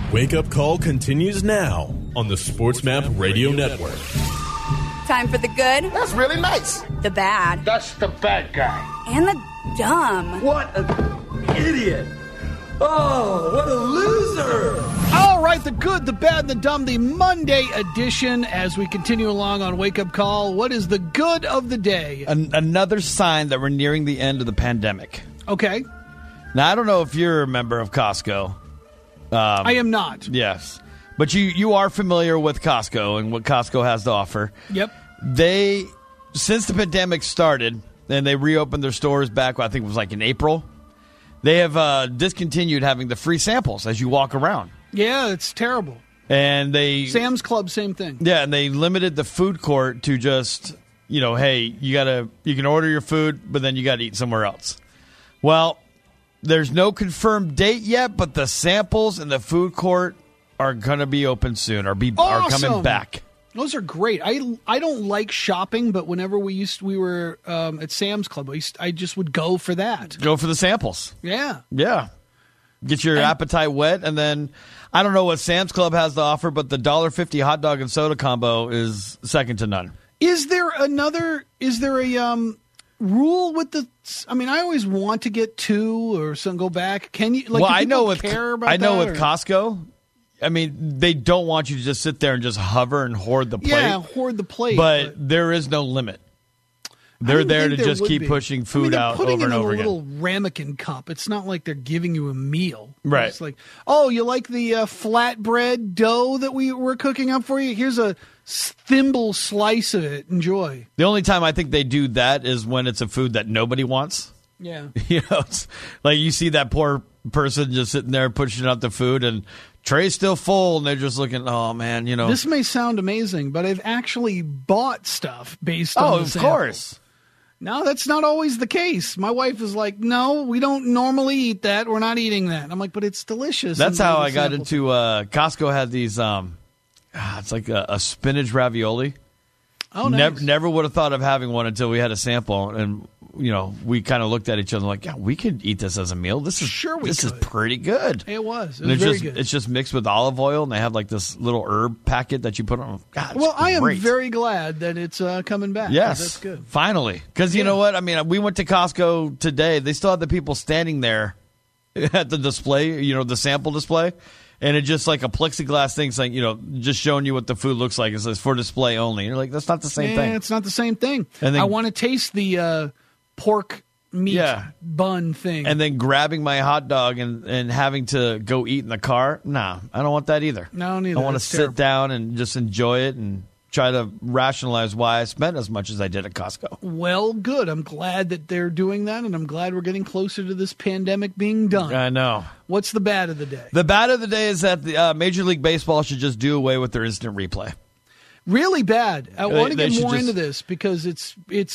Wake Up Call continues now on the SportsMap Radio Network. Time for the good. That's really nice. The bad. That's the bad guy. And the dumb. What an idiot. Oh, what a loser. All right, the good, the bad, and the dumb, the Monday edition as we continue along on Wake Up Call. What is the good of the day? Another sign that we're nearing the end of the pandemic. Okay. Now, I don't know if you're a member of Costco. I am not. Yes. But you are familiar with Costco and what Costco has to offer. Yep. Since the pandemic started and they reopened their stores back, I think it was like in April, they have discontinued having the free samples as you walk around. Yeah, it's terrible. And Sam's Club, same thing. Yeah, and they limited the food court to just, hey, you can order your food, but then you got to eat somewhere else. Well, there's no confirmed date yet, but the samples in the food court are going to be open soon, are coming back. Those are great. I don't like shopping, but whenever we were at Sam's Club, I just would go for that. Go for the samples. Yeah. Yeah. Get your appetite wet, and then I don't know what Sam's Club has to offer, but the $1.50 hot dog and soda combo is second to none. Is there a rule with the? I mean, I always want to get two or some go back. Can you? Like, I know with Costco. I mean, they don't want you to just sit there and just hover and hoard the plate. Yeah, hoard the plate. But there is no limit. They're there to just keep pushing food out over and over again. Putting it in a little ramekin cup. It's not like they're giving you a meal. Right. It's like, oh, you like the flatbread dough that we were cooking up for you? Here's a thimble slice of it. Enjoy. The only time I think they do that is when it's a food that nobody wants. Yeah. It's like you see that poor person just sitting there pushing out the food and tray's still full and they're just looking, oh man, This may sound amazing, but I've actually bought stuff based on the of course. No, that's not always the case. My wife is like, no, we don't normally eat that. We're not eating that. I'm like, but it's delicious. That's how I got into Costco had these, it's like a spinach ravioli. Oh, nice. Never would have thought of having one until we had a sample. And, we kind of looked at each other like, yeah, we could eat this as a meal. This is pretty good. It was very good. It's just mixed with olive oil, and they have like this little herb packet that you put on. God, well, I am very glad that it's coming back. Yes, that's good. Finally. Because you know what? I mean, we went to Costco today. They still had the people standing there at the display, the sample display. And it's just like a plexiglass thing saying, just showing you what the food looks like. It says for display only. And you're like, that's not the same thing. It's not the same thing. And then, I want to taste the pork meat bun thing. And then grabbing my hot dog and having to go eat in the car. Nah, I don't want that either. No, neither. I want to sit down and just enjoy it and try to rationalize why I spent as much as I did at Costco. Well, good. I'm glad that they're doing that, and I'm glad we're getting closer to this pandemic being done. I know. What's the bad of the day? The bad of the day is that the Major League Baseball should just do away with their instant replay. Really bad. I want to get more into this because it's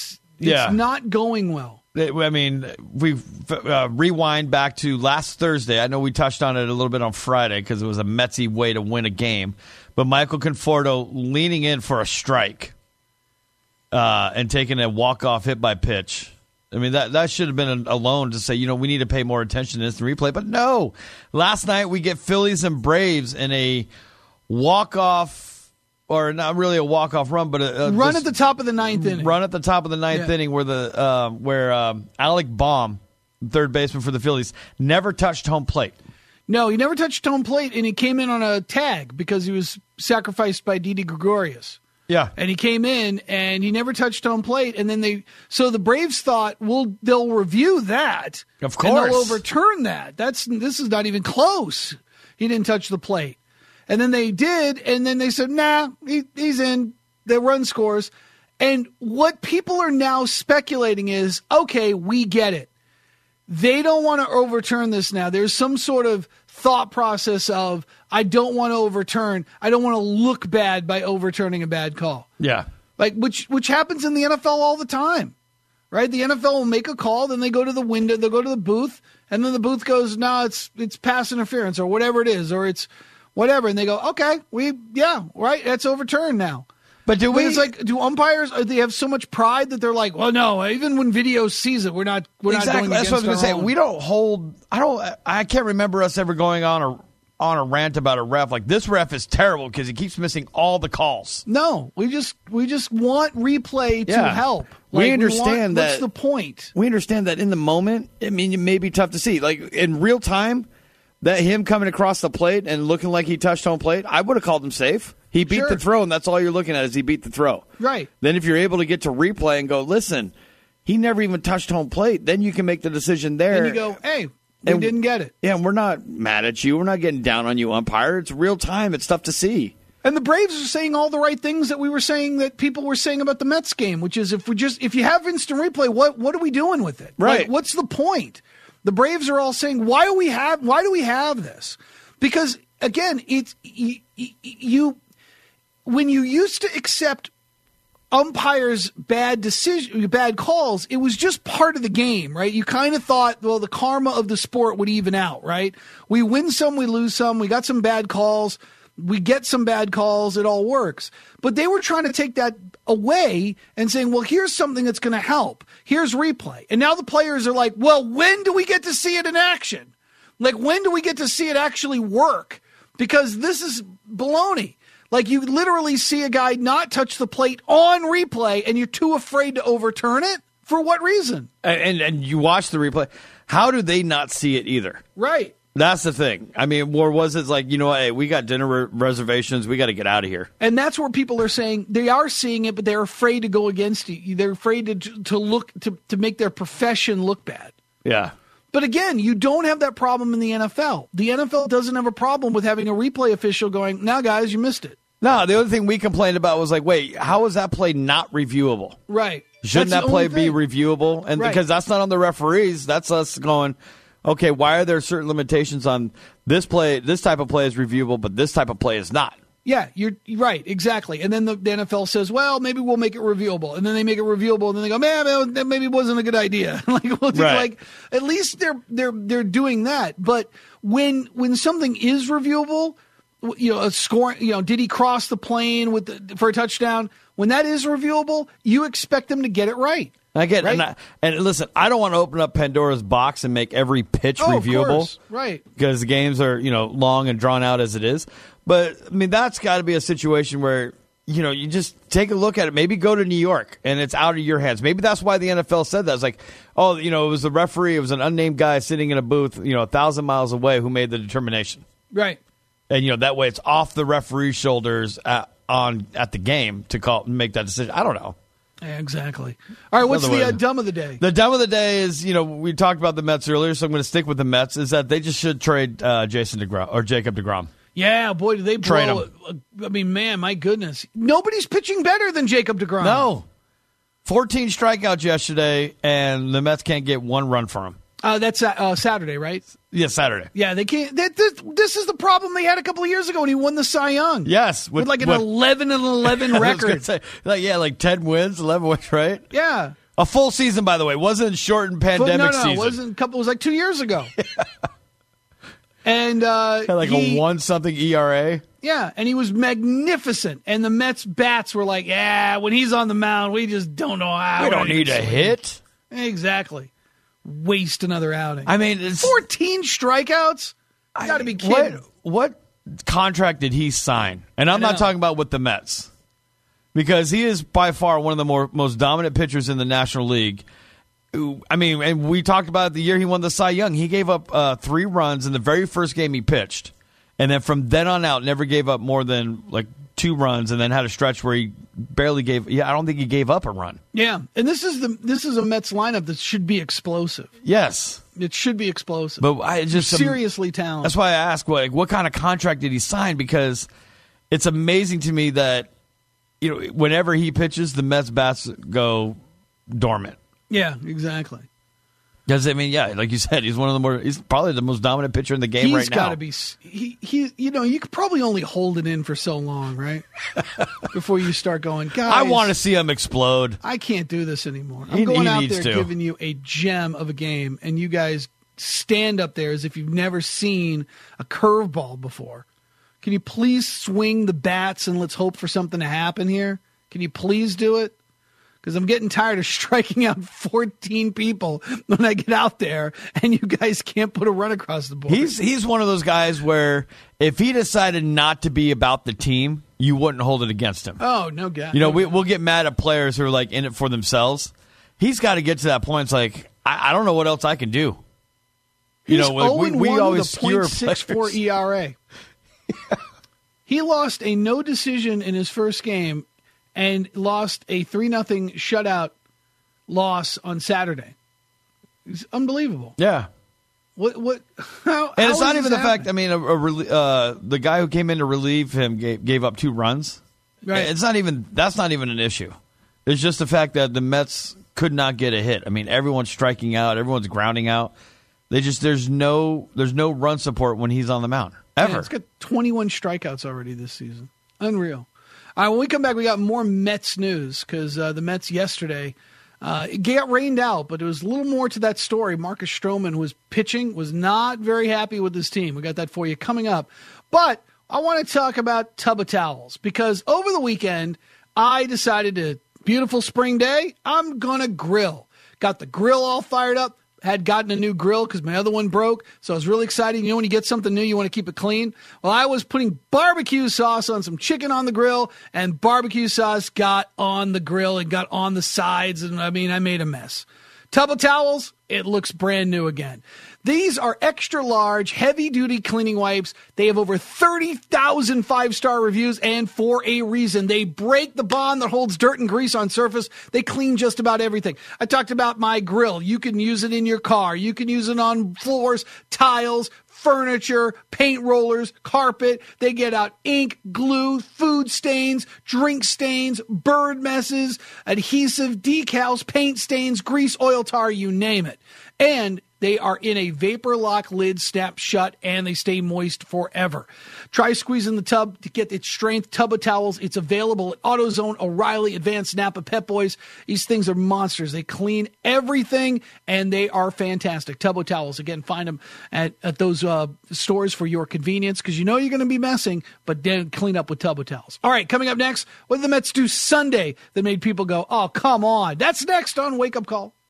not going well. I mean, we rewind back to last Thursday. I know we touched on it a little bit on Friday because it was a Metsy way to win a game. But Michael Conforto leaning in for a strike and taking a walk-off hit by pitch. I mean, that should have been alone to say, we need to pay more attention to instant replay. But no. Last night we get Phillies and Braves in a walk-off, or not really a walk-off run, but a run at the top of the ninth inning. Run at the top of the ninth inning where Alec Baum, third baseman for the Phillies, never touched home plate. No, he never touched home plate, and he came in on a tag because he was sacrificed by Didi Gregorius. Yeah. And he came in, and he never touched home plate, and then so the Braves thought, they'll review that. Of course. And they'll overturn that. This is not even close. He didn't touch the plate. And then they did, and then they said, nah, he's in. The run scores. And what people are now speculating is, okay, we get it. They don't want to overturn this now. There's some sort of thought process of, I don't want to overturn. I don't want to look bad by overturning a bad call. Yeah. Like, which happens in the NFL all the time, right? The NFL will make a call, then they go to the window, they'll go to the booth, and then the booth goes, no, it's pass interference or whatever it is, or it's whatever. And they go, okay, right, that's overturned now. But it's like, do umpires, they have so much pride that they're like, well, no, even when video sees it, we're not going against That's what I was going to say. own. We don't hold, I can't remember us ever going on on a rant about a ref. Like, this ref is terrible because he keeps missing all the calls. No, we just want replay to help. We understand that. What's the point? We understand that in the moment, I mean, it may be tough to see. Like, in real time, that him coming across the plate and looking like he touched home plate, I would have called him safe. He beat the throw, and that's all you're looking at is he beat the throw. Right. Then if you're able to get to replay and go, listen, he never even touched home plate, then you can make the decision there. And you go, hey, we didn't get it. Yeah, and we're not mad at you. We're not getting down on you, umpire. It's real time. It's tough to see. And the Braves are saying all the right things that we were saying that people were saying about the Mets game, which is if you have instant replay, what are we doing with it? Right. Like, what's the point? The Braves are all saying, why do we have this? Because again, it's you when you used to accept umpires' bad calls, it was just part of the game, right? You kind of thought, well, the karma of the sport would even out, right? We win some, we lose some. We got some bad calls. We get some bad calls. It all works. But they were trying to take that away and saying, well, here's something that's going to help. Here's replay. And now the players are like, well, when do we get to see it in action? Like, when do we get to see it actually work? Because this is baloney. Like, you literally see a guy not touch the plate on replay, and you're too afraid to overturn it? For what reason? And you watch the replay. How do they not see it either? Right. That's the thing. I mean, or was it like, you know, hey, we got dinner reservations. We got to get out of here. And that's where people are saying they are seeing it, but they're afraid to go against it. They're afraid to look to make their profession look bad. Yeah. But again, you don't have that problem in the NFL. The NFL doesn't have a problem with having a replay official going, now, guys, you missed it. No, the other thing we complained about was like, wait, how is that play not reviewable? Right. Shouldn't that play be reviewable? And right. Because that's not on the referees. That's us going, okay, why are there certain limitations on this play? This type of play is reviewable, but this type of play is not. Yeah, you're right, exactly. And then the NFL says, well, maybe we'll make it reviewable. And then they make it reviewable, and then they go, man, that maybe wasn't a good idea. Like at least they're doing that. But when something is reviewable, you know, a score, you know, did he cross the plane for a touchdown? When that is reviewable, you expect them to get it right. I get it. Right? And listen, I don't want to open up Pandora's box and make every pitch reviewable. Of course. Right. Because the games are, you know, long and drawn out as it is. But, I mean, that's got to be a situation where, you know, you just take a look at it. Maybe go to New York and it's out of your hands. Maybe that's why the NFL said that. It's like, oh, you know, it was the referee. It was an unnamed guy sitting in a booth, you know, 1,000 miles away who made the determination. Right. And, you know, that way it's off the referee's shoulders at the game to make that decision. I don't know. Yeah, exactly. All right, what's the dumb of the day? The dumb of the day is, you know, we talked about the Mets earlier, so I'm going to stick with the Mets, is that they just should trade Jason DeGrom or Jacob DeGrom. Yeah, boy, do they blow it. I mean, man, my goodness. Nobody's pitching better than Jacob DeGrom. No. 14 strikeouts yesterday, and the Mets can't get one run for him. That's Saturday, right? Yeah, Saturday. Yeah, they can't. This is the problem they had a couple of years ago when he won the Cy Young. Yes. With like an 11-11 record. Say, like 10 wins, 11 wins, right? Yeah. A full season, by the way. Wasn't shortened pandemic season. It wasn't. It was like 2 years ago. And had like a 1-something ERA. Yeah, and he was magnificent. And the Mets bats were like, yeah, when he's on the mound, we just don't know how. We don't need a hit. Exactly. Waste another outing. I mean, it's 14 strikeouts? You got to be kidding. What contract did he sign? And I'm not talking about with the Mets. Because he is by far one of the most dominant pitchers in the National League. I mean, and we talked about the year he won the Cy Young. He gave up 3 runs in the very first game he pitched. And then from then on out, never gave up more than like 2 runs, and then had a stretch where he barely gave. Yeah, I don't think he gave up a run. Yeah, and this is a Mets lineup that should be explosive. Yes, it should be explosive. But I just seriously talented. That's why I ask what kind of contract did he sign? Because it's amazing to me that, you know, whenever he pitches, the Mets bats go dormant. Yeah, exactly. Because, I mean, yeah, like you said, he's probably the most dominant pitcher in the game right now. He's got to be, he, you know, you could probably only hold it in for so long, right? Before you start going, guys. I want to see him explode. I can't do this anymore. I'm going out there giving you a gem of a game, and you guys stand up there as if you've never seen a curveball before. Can you please swing the bats and let's hope for something to happen here? Can you please do it? because I'm getting tired of striking out 14 people when I get out there, and you guys can't put a run across the board. He's one of those guys where if he decided not to be about the team, you wouldn't hold it against him. Oh, no doubt. We'll get mad at players who are like in it for themselves. He's got to get to that point. It's like, I don't know what else I can do. He's we always skewer .64 ERA. He lost a no decision in his first game and lost a 3-0 shutout loss on Saturday. It's unbelievable. Yeah. What? How it's not is even this the fact. happening? I mean, the guy who came in to relieve him gave up 2 runs. Right. That's not even an issue. It's just the fact that the Mets could not get a hit. I mean, everyone's striking out, everyone's grounding out. There's no run support when he's on the mound ever. Yeah, it's got 21 strikeouts already this season. Unreal. All right, when we come back, we got more Mets news because the Mets yesterday it got rained out, but it was a little more to that story. Marcus Stroman, who was pitching, was not very happy with his team. We got that for you coming up. But I want to talk about tub of towels because over the weekend, I decided to, beautiful spring day, I'm going to grill. Got the grill all fired up. Had gotten a new grill because my other one broke, so I was really excited. You know, when you get something new, you want to keep it clean. Well, I was putting barbecue sauce on some chicken on the grill, and barbecue sauce got on the grill and got on the sides, and I made a mess. Tub of towels, it looks brand new again. These are extra large, heavy-duty cleaning wipes. They have over 30,000 five-star reviews, and for a reason. They break the bond that holds dirt and grease on surface. They clean just about everything. I talked about my grill. You can use it in your car. You can use it on floors, tiles, furniture, paint rollers, carpet. They get out ink, glue, food stains, drink stains, bird messes, adhesive, decals, paint stains, grease, oil, tar, you name it. And they are in a vapor lock lid, snap shut, and they stay moist forever. Try squeezing the tub to get its strength. Tub of towels. It's available at AutoZone, O'Reilly, Advanced, Napa, Pep Boys. These things are monsters. They clean everything, and they are fantastic. Tub of towels. Again, find them at those stores for your convenience because you know you're going to be messing, but then clean up with tub of towels. All right, coming up next, what did the Mets do Sunday that made people go, oh, come on? That's next on Wake Up Call.